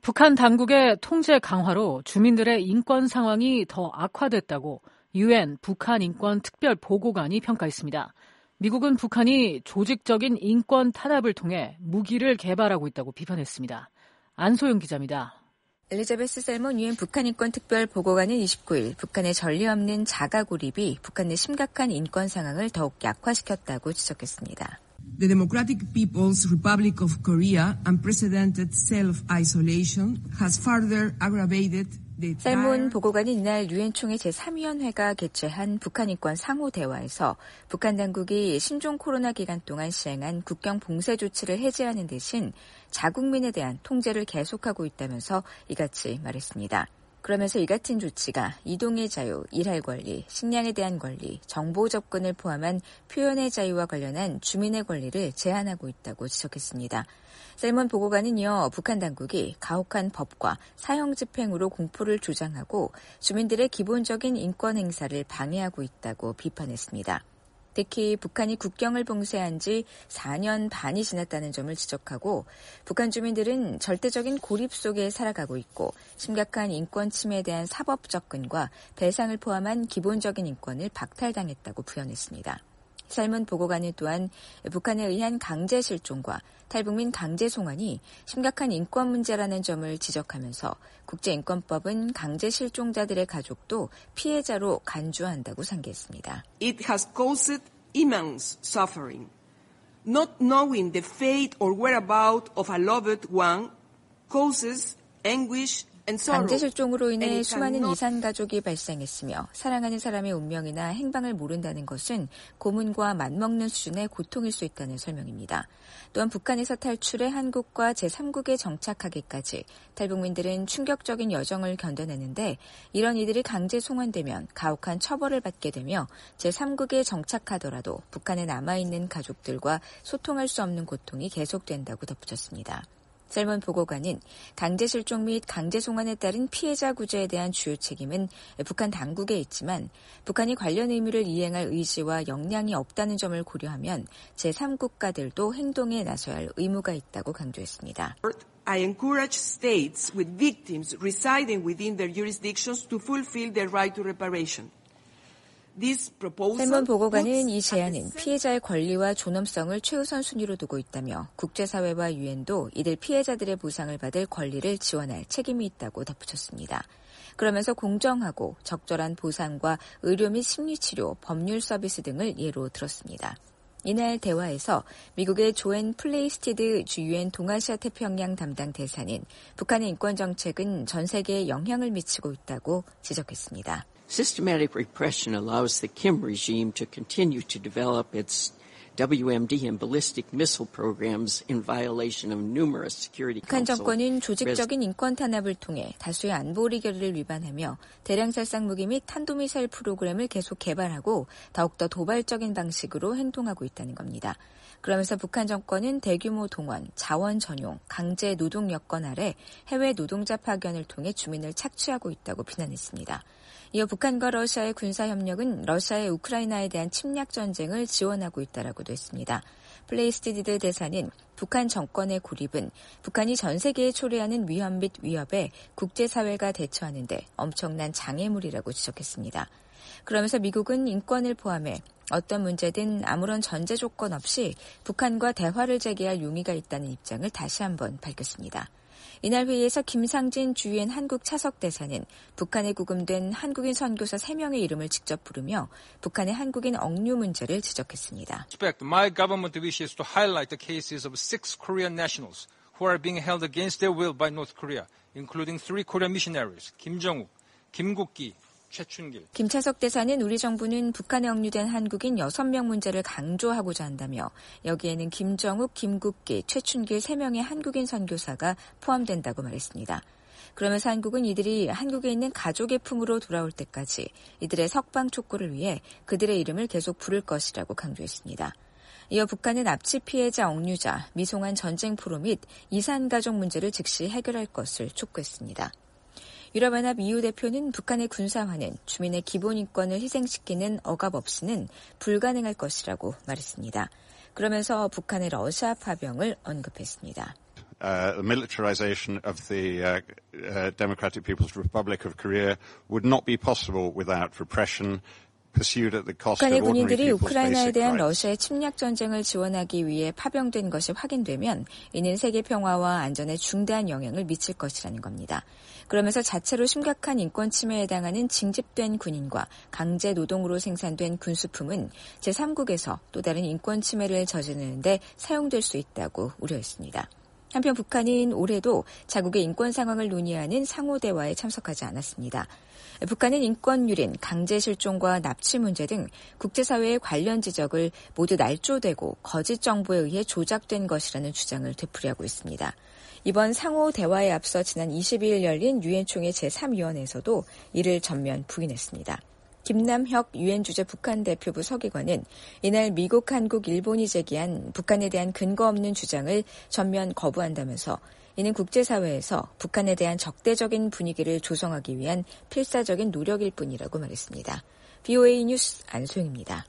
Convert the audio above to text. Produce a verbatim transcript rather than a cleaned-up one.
북한 당국의 통제 강화로 주민들의 인권 상황이 더 악화됐다고 유엔 북한 인권 특별 보고관이 평가했습니다. 미국은 북한이 조직적인 인권 탄압을 통해 무기를 개발하고 있다고 비판했습니다. 안소영 기자입니다. 엘리자베스 셀몬 유엔 북한 인권 특별 보고관은 이십구일 북한의 전례 없는 자가 고립이 북한 내 심각한 인권 상황을 더욱 약화시켰다고 지적했습니다. The Democratic People's Republic of Korea unprecedented self-isolation has further aggravated the 셀몬 보고관은 이날 유엔 총회 제삼위원회가 개최한 북한 인권 상호 대화에서 북한 당국이 신종 코로나 기간 동안 시행한 국경 봉쇄 조치를 해제하는 대신 자국민에 대한 통제를 계속하고 있다면서 이같이 말했습니다. 그러면서 이 같은 조치가 이동의 자유, 일할 권리, 식량에 대한 권리, 정보 접근을 포함한 표현의 자유와 관련한 주민의 권리를 제한하고 있다고 지적했습니다. 셀몬 보고관은요, 북한 당국이 가혹한 법과 사형 집행으로 공포를 조장하고 주민들의 기본적인 인권 행사를 방해하고 있다고 비판했습니다. 특히 북한이 국경을 봉쇄한 지 사 년 반이 지났다는 점을 지적하고 북한 주민들은 절대적인 고립 속에 살아가고 있고 심각한 인권 침해에 대한 사법 접근과 배상을 포함한 기본적인 인권을 박탈당했다고 부연했습니다. 셀몬 보고관은 또한 북한에 의한 강제 실종과 탈북민 강제 송환이 심각한 인권 문제라는 점을 지적하면서 국제인권법은 강제 실종자들의 가족도 피해자로 간주한다고 상기했습니다. It has caused immense suffering. Not knowing the fate or whereabouts of a loved one causes anguish. 강제 실종으로 인해 수많은 이산 가족이 발생했으며 사랑하는 사람의 운명이나 행방을 모른다는 것은 고문과 맞먹는 수준의 고통일 수 있다는 설명입니다. 또한 북한에서 탈출해 한국과 제삼국에 정착하기까지 탈북민들은 충격적인 여정을 견뎌내는데 이런 이들이 강제 송환되면 가혹한 처벌을 받게 되며 제삼국에 정착하더라도 북한에 남아있는 가족들과 소통할 수 없는 고통이 계속된다고 덧붙였습니다. 셀몬 보고관은 강제 실종 및 강제 송환에 따른 피해자 구제에 대한 주요 책임은 북한 당국에 있지만 북한이 관련 의무를 이행할 의지와 역량이 없다는 점을 고려하면 제삼국가들도 행동에 나서야 할 의무가 있다고 강조했습니다. I encourage states with victims residing within their jurisdictions to fulfill their right to reparation. 셀몬 보고관은 이 제안은 피해자의 권리와 존엄성을 최우선 순위로 두고 있다며 국제사회와 유엔도 이들 피해자들의 보상을 받을 권리를 지원할 책임이 있다고 덧붙였습니다. 그러면서 공정하고 적절한 보상과 의료 및 심리치료, 법률 서비스 등을 예로 들었습니다. 이날 대화에서 미국의 조앤 플레이스티드 주 유엔 동아시아 태평양 담당 대사는 북한의 인권 정책은 전 세계에 영향을 미치고 있다고 지적했습니다. Systematic repression allows the Kim regime to continue to develop its W M D and ballistic missile programs in violation of numerous Security 북한 Council. 정권은 조직적인 인권 탄압을 통해 다수의 안보 의결을 위반하며 대량 살상 무기 및 탄도미사일 프로그램을 계속 개발하고 더욱더 도발적인 방식으로 행동하고 있다는 겁니다. 그러면서 북한 정권은 대규모 동원, 자원 전용, 강제 노동 여건 아래 해외 노동자 파견을 통해 주민을 착취하고 있다고 비난했습니다. 이어 북한과 러시아의 군사협력은 러시아의 우크라이나에 대한 침략 전쟁을 지원하고 있다라고도 했습니다. 플레이스티드 대사는 북한 정권의 고립은 북한이 전 세계에 초래하는 위험 및 위협에 국제사회가 대처하는 데 엄청난 장애물이라고 지적했습니다. 그러면서 미국은 인권을 포함해 어떤 문제든 아무런 전제 조건 없이 북한과 대화를 재개할 용의가 있다는 입장을 다시 한번 밝혔습니다. 이날 회의에서 김상진 주 유엔 한국 차석 대사는 북한에 구금된 한국인 선교사 세 명의 이름을 직접 부르며 북한의 한국인 억류 문제를 지적했습니다. My government wishes to highlight the cases of six Korean nationals who are being held against their will by North Korea, including three Korean missionaries, 김정욱, 김국기, 최춘길. 김차석 대사는 우리 정부는 북한에 억류된 한국인 여섯 명 문제를 강조하고자 한다며 여기에는 김정욱, 김국기, 최춘길 세 명의 한국인 선교사가 포함된다고 말했습니다. 그러면서 한국은 이들이 한국에 있는 가족의 품으로 돌아올 때까지 이들의 석방 촉구를 위해 그들의 이름을 계속 부를 것이라고 강조했습니다. 이어 북한은 납치 피해자 억류자, 미송환 전쟁 포로 및 이산 가족 문제를 즉시 해결할 것을 촉구했습니다. 유럽연합 이유 대표는 북한의 군사화는 주민의 기본 인권을 희생시키는 억압 없이는 불가능할 것이라고 말했습니다. 그러면서 북한의 러시아 파병을 언급했습니다. uh, the militarization of the uh, uh, Democratic People's Republic of Korea would not be possible without repression. 북한의 군인들이 우크라이나에 대한 러시아의 침략 전쟁을 지원하기 위해 파병된 것이 확인되면 이는 세계 평화와 안전에 중대한 영향을 미칠 것이라는 겁니다. 그러면서 자체로 심각한 인권 침해에 해당하는 징집된 군인과 강제 노동으로 생산된 군수품은 제삼국에서 또 다른 인권 침해를 저지르는 데 사용될 수 있다고 우려했습니다. 한편 북한은 올해도 자국의 인권 상황을 논의하는 상호대화에 참석하지 않았습니다. 북한은 인권 유린, 강제 실종과 납치 문제 등 국제사회의 관련 지적을 모두 날조되고 거짓 정보에 의해 조작된 것이라는 주장을 되풀이하고 있습니다. 이번 상호 대화에 앞서 지난 이십이일 열린 유엔 총회 제삼 위원회에서도 이를 전면 부인했습니다. 김남혁 유엔 주재 북한 대표부 서기관은 이날 미국, 한국, 일본이 제기한 북한에 대한 근거 없는 주장을 전면 거부한다면서 이는 국제사회에서 북한에 대한 적대적인 분위기를 조성하기 위한 필사적인 노력일 뿐이라고 말했습니다. 브이오에이 뉴스 안소영입니다.